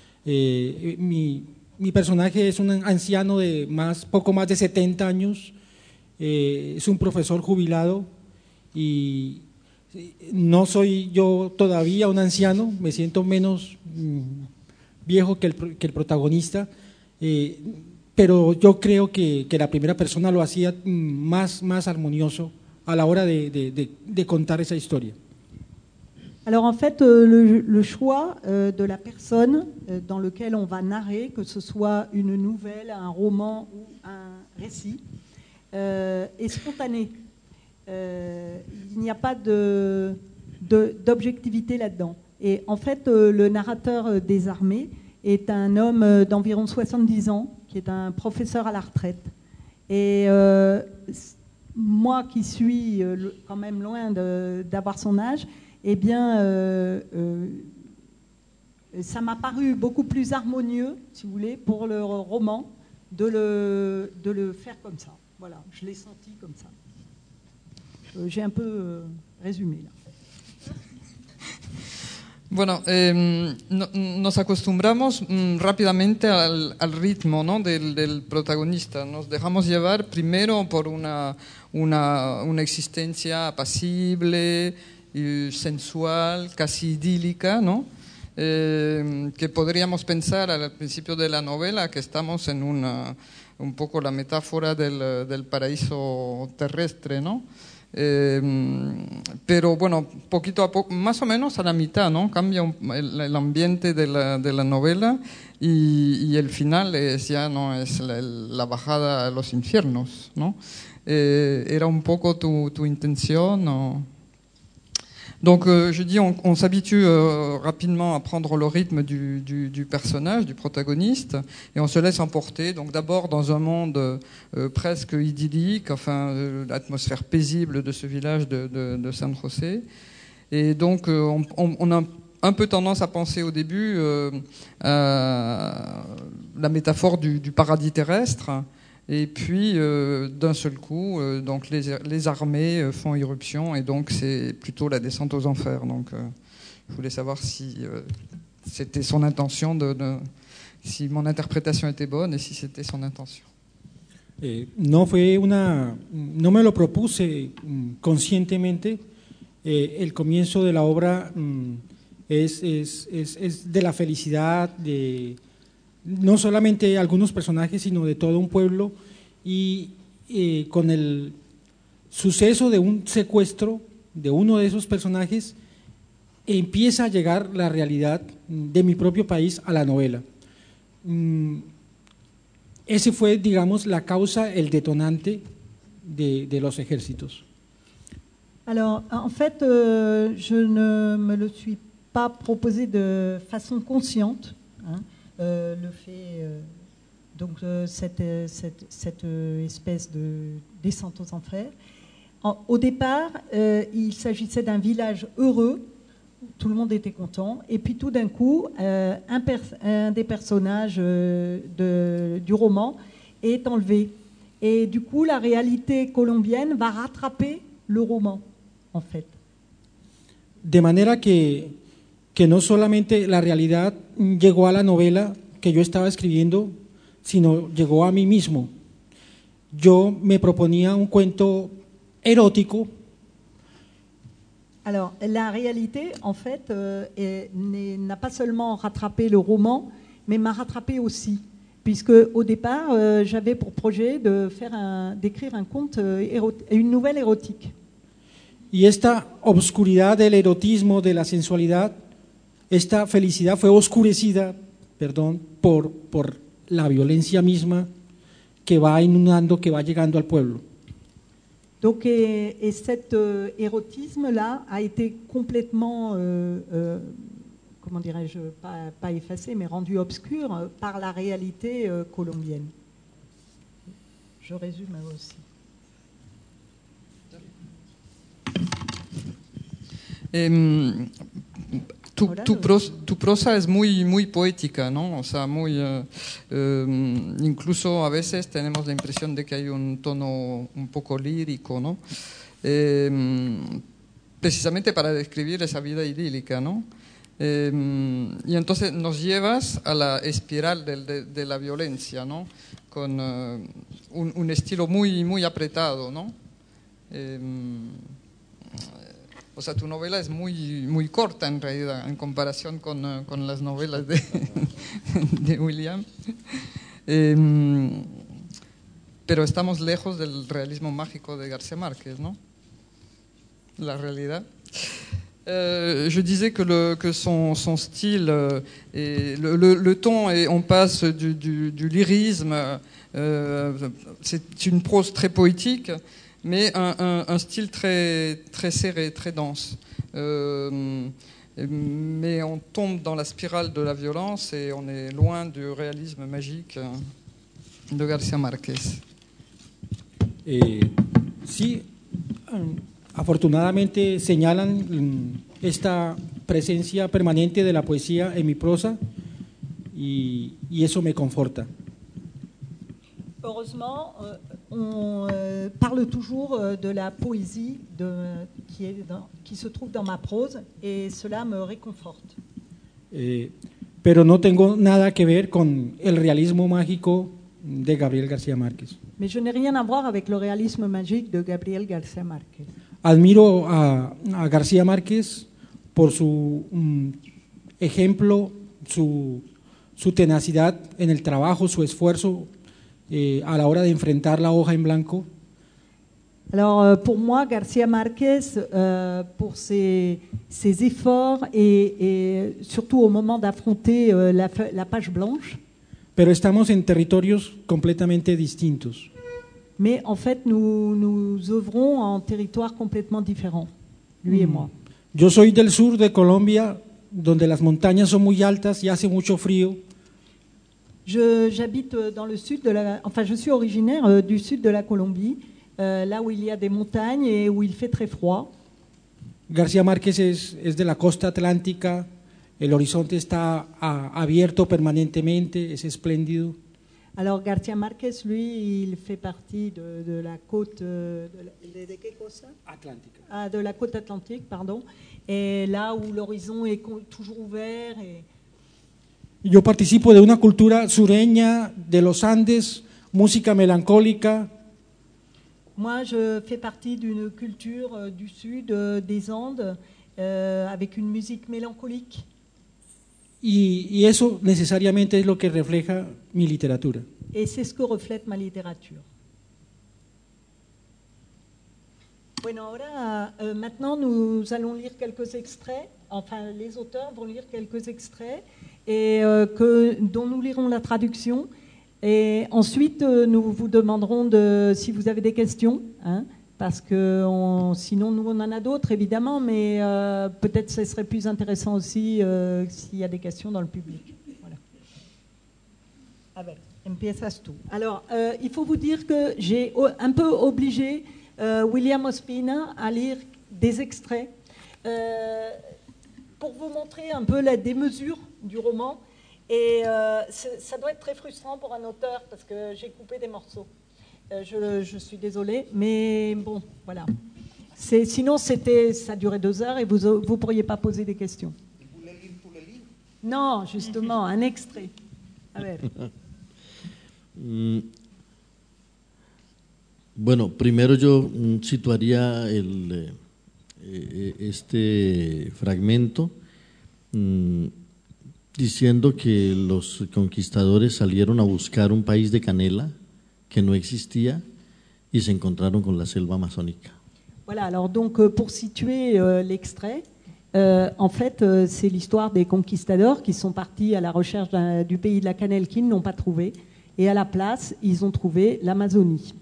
[SPEAKER 4] Mi personaje es un anciano de poco más de 70 años, es un profesor jubilado y no soy yo todavía un anciano, me siento menos viejo que el protagonista, pero yo creo que la primera persona lo hacía más armonioso a la hora de contar esa historia.
[SPEAKER 1] Alors en fait, le choix de la personne dans lequel on va narrer, que ce soit une nouvelle, un roman ou un récit, est spontané. Il n'y a pas d'objectivité là-dedans. Et en fait, le narrateur des armées est un homme d'environ 70 ans, qui est un professeur à la retraite. Et moi qui suis quand même loin d'avoir son âge, eh bien, ça m'a paru beaucoup plus harmonieux, si vous voulez, pour le roman, de le faire comme ça. Voilà, je l'ai senti comme ça. J'ai un peu résumé là.
[SPEAKER 2] Bueno, nos acostumbramos rápidamente al ritmo, ¿no? del protagonista. Nos dejamos llevar primero por una existencia apacible, sensual, casi idílica, ¿no? Que podríamos pensar al principio de la novela que estamos en un poco la metáfora del paraíso terrestre, ¿no? Pero bueno, poquito a poco, más o menos a la mitad, ¿no? Cambia el ambiente de la novela y el final ya no es la bajada a los infiernos, ¿no? Era un poco tu intention, ¿no? Donc je dis, on s'habitue rapidement à prendre le rythme du personnage, du protagoniste, et on se laisse emporter. Donc d'abord dans un monde presque idyllique, enfin l'atmosphère paisible de ce village de San José. Et donc on a un peu tendance à penser au début à la métaphore du paradis terrestre. Et puis, d'un seul coup, donc les armées font irruption et donc c'est plutôt la descente aux enfers. Donc, je voulais savoir si c'était son intention, si mon interprétation était bonne et si c'était son intention.
[SPEAKER 4] No me lo propuse conscientemente. El comienzo de la obra es de la felicidad de no solamente algunos personajes, sino de todo un pueblo, y con el suceso de un secuestro de uno de esos personajes empieza a llegar la realidad de mi propio país a la novela. Ese fue, digamos, la causa, el detonante de los ejércitos.
[SPEAKER 1] Alors, en fait, je ne me le suis pas proposé de façon consciente, hein. Le fait, cette espèce de descente aux enfers. Au départ, il s'agissait d'un village heureux, tout le monde était content, et puis tout d'un coup, un des personnages du roman est enlevé. Et du coup, la réalité colombienne va rattraper le roman, en fait.
[SPEAKER 4] De manera que no solamente la realidad llegó a la novela que yo estaba escribiendo, sino llegó a mí mismo. Yo me proponía un cuento érotico.
[SPEAKER 1] Alors, la réalité, en fait, n'a pas seulement rattrapé le roman, mais m'a rattrapé aussi. Puisque au départ, j'avais pour projet d'écrire un conte, une nouvelle érotique.
[SPEAKER 4] Y esta obscuridad del erotismo, de la sensualidad, esta felicidad fue oscurecida, por la violencia misma que va inundando, que va llegando al pueblo.
[SPEAKER 1] Donc, et cet érotisme-là a été complètement, comment dirais-je, pas effacé, mais rendu obscur par la réalité colombienne. Je résume aussi.
[SPEAKER 2] Tu prosa es muy poética, ¿no? O sea, incluso a veces tenemos la impresión de que hay un tono un poco lírico, ¿no? Precisamente para describir esa vida idílica, ¿no? Y entonces nos llevas a la espiral de la violencia, ¿no? Con un estilo muy apretado, ¿no? O sea, tu novela es muy corta en realidad en comparación con las novelas de William. Pero estamos lejos del realismo mágico de García Márquez, ¿no? La realidad. Je disais que son style, le ton, on passe du lyrisme, c'est une prose très poétique, mais un style très serré, très dense. Mais on tombe dans la spirale de la violence et on est loin du réalisme magique de García Márquez.
[SPEAKER 4] Sí, afortunadamente señalan esta presencia permanente de la poesía en mi prosa y eso me conforta.
[SPEAKER 1] Heureusement, on parle toujours de la poésie qui se trouve dans ma prose et cela me réconforte.
[SPEAKER 4] Pero no tengo nada que ver con el realismo mágico de Gabriel García Márquez.
[SPEAKER 1] Mais je n'ai rien à voir avec le réalisme magique de Gabriel García Márquez.
[SPEAKER 4] Admiro a García Márquez por su ejemplo, su tenacidad en el trabajo, su esfuerzo a la hora de enfrentar la hoja en blanco.
[SPEAKER 1] Alors pour moi, García Márquez, pour ses efforts et surtout au moment d'affronter la page blanche.
[SPEAKER 4] Pero estamos en territorios completamente distintos.
[SPEAKER 1] Mais en fait, nous œuvrons en territoires complètement différents, lui et moi.
[SPEAKER 4] Yo soy del sur de Colombia, donde las montañas son muy altas y hace mucho frío.
[SPEAKER 1] J'habite dans le sud je suis originaire du sud de la Colombie, là où il y a des montagnes et où il fait très froid.
[SPEAKER 4] García Márquez es de la costa atlántica, el horizonte está abierto permanentemente, es espléndido.
[SPEAKER 1] Alors García Márquez, lui, il fait partie de la côte
[SPEAKER 4] Atlántica.
[SPEAKER 1] De la côte atlantique, pardon, et là où l'horizon est toujours ouvert.
[SPEAKER 4] Yo participo de una cultura sureña de los Andes, música melancólica.
[SPEAKER 1] Moi, je fais partie d'une culture du sud des Andes avec une musique mélancolique.
[SPEAKER 4] Y eso necesariamente es lo que refleja mi literatura.
[SPEAKER 1] Et c'est ce que reflète ma littérature. Bueno, ahora, maintenant, nous allons lire quelques extraits. Enfin, les auteurs vont lire quelques extraits et dont nous lirons la traduction. Et ensuite, nous vous demanderons si vous avez des questions, hein, parce que sinon, nous, on en a d'autres, évidemment, mais peut-être ce serait plus intéressant aussi s'il y a des questions dans le public. Voilà. A ver, empiezas tú. Alors, il faut vous dire que j'ai un peu obligé William Ospina à lire des extraits pour vous montrer un peu la démesure du roman. Et ça doit être très frustrant pour un auteur parce que j'ai coupé des morceaux. Je suis désolée, mais bon, voilà. Sinon, ça durait 2 heures et vous ne pourriez pas poser des questions.
[SPEAKER 5] Vous voulez lire tous les livres?
[SPEAKER 1] Non, justement, un extrait. A ver.
[SPEAKER 3] Bueno, primero yo situaría este fragmento diciendo que los conquistadores salieron a buscar un país de canela que no existía y se encontraron con la selva amazónica.
[SPEAKER 1] Voilà, alors donc pour situer l'extrait, en fait c'est l'histoire des conquistadors qui sont partis à la recherche du pays de la cannelle qu'ils n'ont pas trouvé et à la place ils ont trouvé l'Amazonie.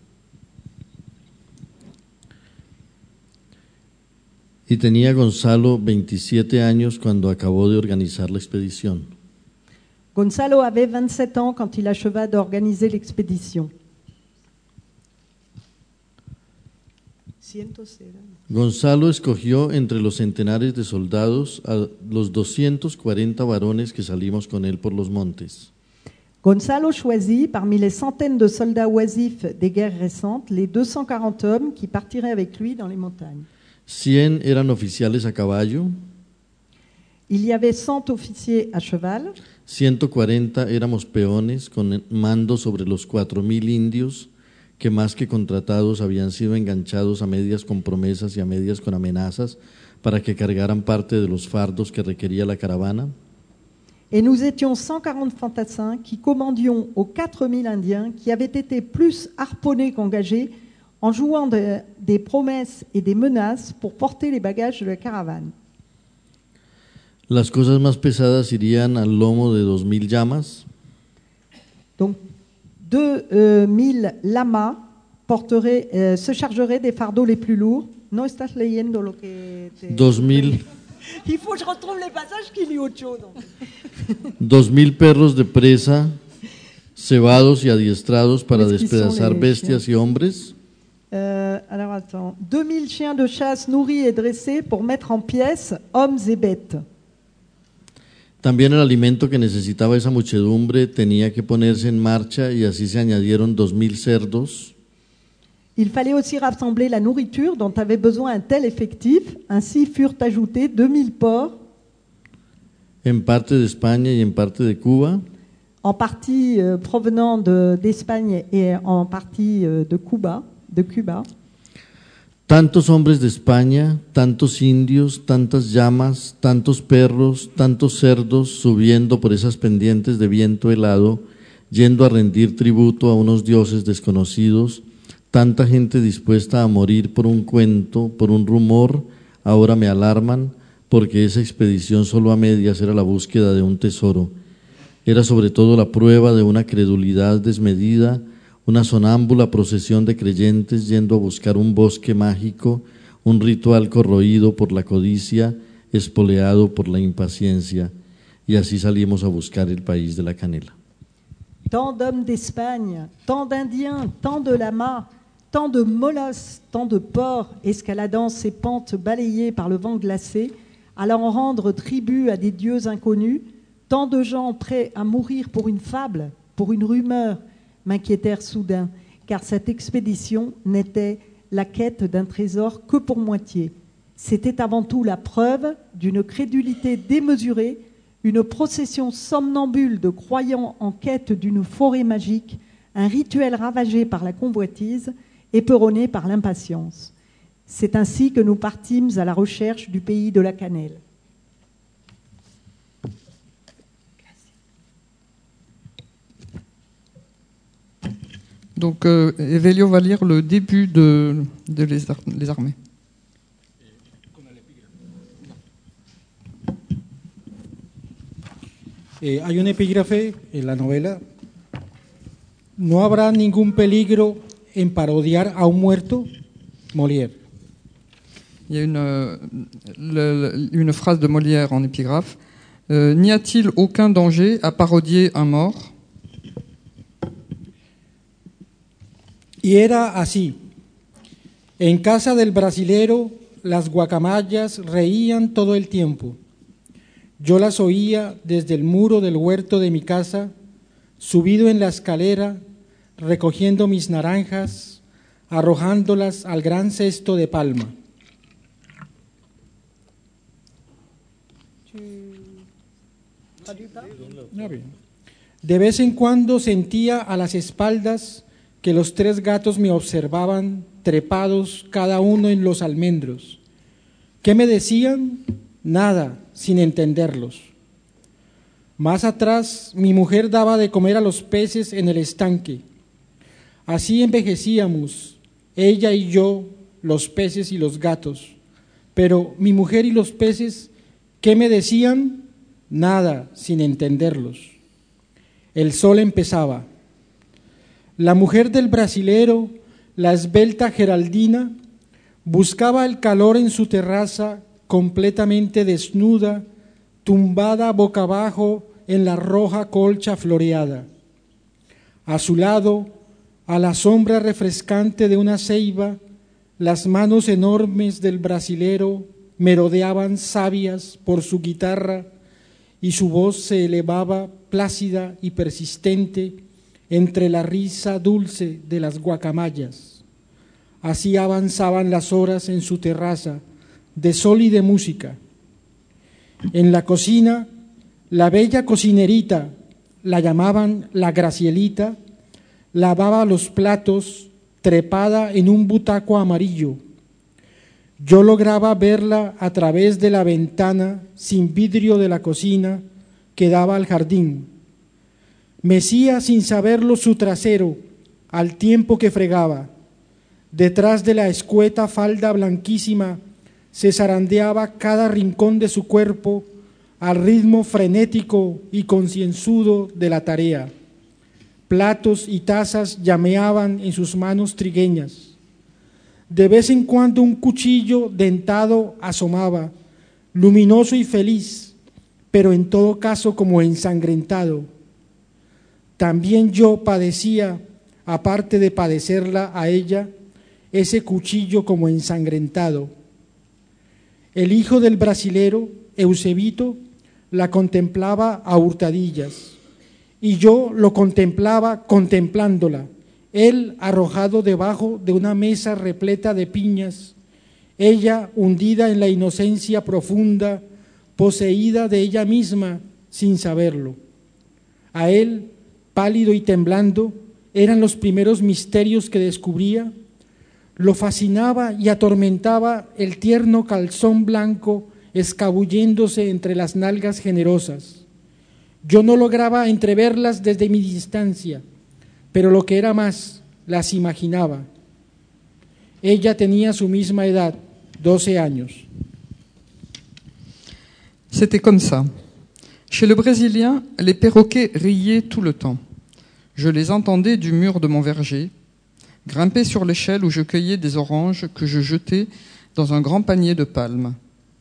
[SPEAKER 3] Y tenía Gonzalo 27 años cuando acabó de organizar la expedición.
[SPEAKER 1] Gonzalo avait 27 ans quand il acheva d'organiser l'expédition.
[SPEAKER 3] Gonzalo escogió entre los centenares de soldados a los 240 varones que salimos con él por los montes.
[SPEAKER 1] Gonzalo choisit parmi les centaines de soldats oisifs des guerres récentes les 240 hommes qui partiraient avec lui dans les montagnes.
[SPEAKER 3] 100 eran oficiales a caballo.
[SPEAKER 1] Il y avait 100 officiers à cheval.
[SPEAKER 3] 140 éramos peones con mando sobre los 4.000 indios que más que contratados habían sido enganchados a medias con promesas y a medias con amenazas para que cargaran parte de los fardos que requería la caravana.
[SPEAKER 1] Et nous étions 140 fantassins qui commandions aux 4000 Indiens qui avaient été plus harponnés qu'engagés en jouant des promesses et des menaces pour porter les bagages de la caravane.
[SPEAKER 3] Las cosas más pesadas irían al lomo de 2.000 llamas.
[SPEAKER 1] Donc 2000 lamas se chargeraient des fardeaux les plus lourds. No estás leyendo lo que
[SPEAKER 3] 2.000.
[SPEAKER 1] Il faut que je retrouve les passages qu'il y a autre chose.
[SPEAKER 3] 2.000 perros de presa, cebados y adiestrados para despedazar bestias y hombres.
[SPEAKER 1] Alors attends, 2000 chiens de chasse nourris et dressés pour mettre en pièces hommes et bêtes.
[SPEAKER 3] También el alimento que necesitaba esa muchedumbre tenía que ponerse en marcha y así se añadieron 2.000 cerdos.
[SPEAKER 1] Il fallait aussi rassembler la nourriture dont avait besoin un tel effectif. Ainsi furent ajoutés 2000 porcs.
[SPEAKER 3] En parte de España y en parte de Cuba.
[SPEAKER 1] En partie provenant d'Espagne et en partie de Cuba.
[SPEAKER 3] Tantos hombres de España, tantos indios, tantas llamas, tantos perros, tantos cerdos subiendo por esas pendientes de viento helado, yendo a rendir tributo a unos dioses desconocidos, tanta gente dispuesta a morir por un cuento, por un rumor, ahora me alarman, porque esa expedición solo a medias era la búsqueda de un tesoro. Era sobre todo la prueba de una credulidad desmedida, una sonámbula procesión de creyentes yendo a buscar un bosque mágico, un ritual corroído por la codicia, espoleado por la impaciencia, y así salimos a buscar el país de la canela.
[SPEAKER 1] Tant d'hommes d'Espagne, tant d'Indiens, tant de lamas, tant de molosses, tant de porcs escaladant ces pentes balayées par le vent glacé, allant rendre tribut à des dieux inconnus, tant de gens prêts à mourir pour une fable, pour une rumeur, m'inquiétèrent soudain, car cette expédition n'était la quête d'un trésor que pour moitié. C'était avant tout la preuve d'une crédulité démesurée, une procession somnambule de croyants en quête d'une forêt magique, un rituel ravagé par la convoitise, éperonné par l'impatience. C'est ainsi que nous partîmes à la recherche du pays de la cannelle.
[SPEAKER 2] Donc, Evelio va lire le début de les armées.
[SPEAKER 4] Hay un epígrafe en la novela. No habrá ningún peligro en parodiar a un muerto, Molière.
[SPEAKER 2] Il y a une phrase de Molière en épigraphe. N'y a-t-il aucun danger à parodier un mort?
[SPEAKER 4] Y era así. En casa del brasilero, las guacamayas reían todo el tiempo. Yo las oía desde el muro del huerto de mi casa, subido en la escalera, recogiendo mis naranjas, arrojándolas al gran cesto de palma. De vez en cuando sentía a las espaldas que los 3 gatos me observaban trepados cada uno en los almendros. ¿Qué me decían? Nada, sin entenderlos. Más atrás, mi mujer daba de comer a los peces en el estanque. Así envejecíamos, ella y yo, los peces y los gatos. Pero mi mujer y los peces, ¿qué me decían? Nada, sin entenderlos. El sol empezaba. La mujer del brasilero, la esbelta Geraldina, buscaba el calor en su terraza, completamente desnuda, tumbada boca abajo en la roja colcha floreada. A su lado, a la sombra refrescante de una ceiba, las manos enormes del brasilero merodeaban sabias por su guitarra y su voz se elevaba plácida y persistente entre la risa dulce de las guacamayas. Así avanzaban las horas en su terraza, de sol y de música. En la cocina, la bella cocinerita, la llamaban la Gracielita, lavaba los platos trepada en un butaco amarillo. Yo lograba verla a través de la ventana sin vidrio de la cocina que daba al jardín. Mecía sin saberlo su trasero al tiempo que fregaba. Detrás de la escueta falda blanquísima se zarandeaba cada rincón de su cuerpo al ritmo frenético y concienzudo de la tarea. Platos y tazas llameaban en sus manos trigueñas. De vez en cuando un cuchillo dentado asomaba, luminoso y feliz, pero en todo caso como ensangrentado. También yo padecía, aparte de padecerla a ella, ese cuchillo como ensangrentado. El hijo del brasilero, Eusebito, la contemplaba a hurtadillas, y yo lo contemplaba contemplándola, él arrojado debajo de una mesa repleta de piñas, ella hundida en la inocencia profunda, poseída de ella misma sin saberlo. A él, pálido y temblando, eran los primeros misterios que descubría, Lo fascinaba y atormentaba el tierno calzón blanco escabulléndose entre las nalgas generosas. Yo no lograba entreverlas desde mi distancia, pero lo que era más, las imaginaba. Ella tenía su misma edad, 12 años.
[SPEAKER 2] C'était comme ça. Chez le Brésilien, les perroquets riaient tout le temps. Je les entendais du mur de mon verger, grimper sur l'échelle où je cueillais des oranges que je jetais dans un grand panier de palmes.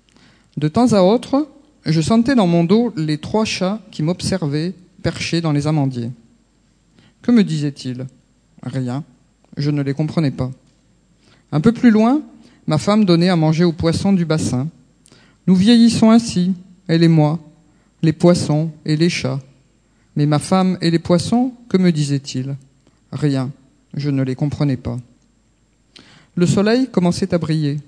[SPEAKER 2] De temps à autre, je sentais dans mon dos les 3 chats qui m'observaient, perchés dans les amandiers. Que me disaient-ils? Rien. Je ne les comprenais pas. Un peu plus loin, ma femme donnait à manger aux poissons du bassin. Nous vieillissons ainsi, elle et moi, les poissons et les chats. Mais ma femme et les poissons, que me disaient-ils? Rien. Je ne les comprenais pas. Le soleil commençait à briller.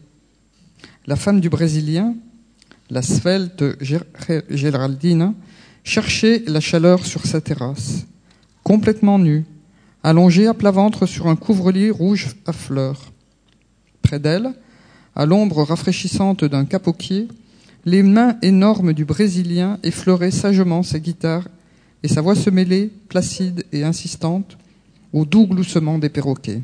[SPEAKER 2] La femme du Brésilien, la svelte Géraldine, cherchait la chaleur sur sa terrasse, complètement nue, allongée à plat ventre sur un couvre-lit rouge à fleurs. Près d'elle, à l'ombre rafraîchissante d'un capoquier, les mains énormes du Brésilien effleuraient sagement sa guitare et sa voix se mêlait, placide et insistante, au doux gloussement des perroquets.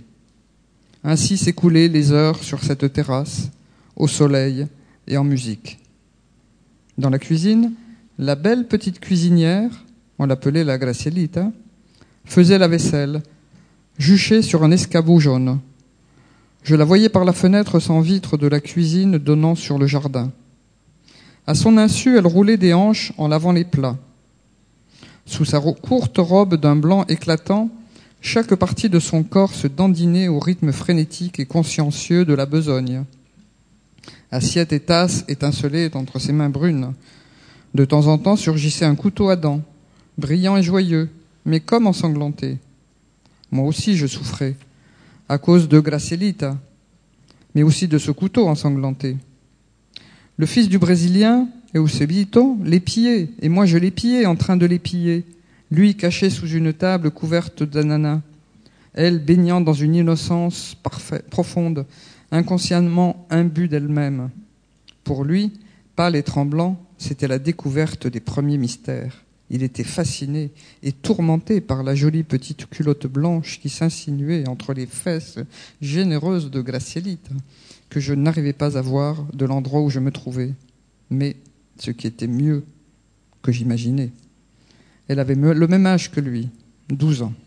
[SPEAKER 2] Ainsi s'écoulaient les heures sur cette terrasse, au soleil et en musique. Dans la cuisine, la belle petite cuisinière, on l'appelait la Gracielita, faisait la vaisselle, juchée sur un escabeau jaune. Je la voyais par la fenêtre sans vitre de la cuisine donnant sur le jardin. À son insu, elle roulait des hanches en lavant les plats. Sous sa courte robe d'un blanc éclatant, chaque partie de son corps se dandinait au rythme frénétique et consciencieux de la besogne. Assiette et tasse étincelaient entre ses mains brunes. De temps en temps surgissait un couteau à dents, brillant et joyeux, mais comme ensanglanté. Moi aussi je souffrais, à cause de Gracielita, mais aussi de ce couteau ensanglanté. Le fils du Brésilien, Eusebito, l'épiait, et moi je l'épiais en train de l'épier, lui caché sous une table couverte d'ananas, elle baignant dans une innocence profonde, inconsciemment imbue d'elle-même. Pour lui, pâle et tremblant, c'était la découverte des premiers mystères. Il était fasciné et tourmenté par la jolie petite culotte blanche qui s'insinuait entre les fesses généreuses de Gracielita, que je n'arrivais pas à voir de l'endroit où je me trouvais. Mais ce qui était mieux que j'imaginais, elle avait le même âge que lui, 12 ans.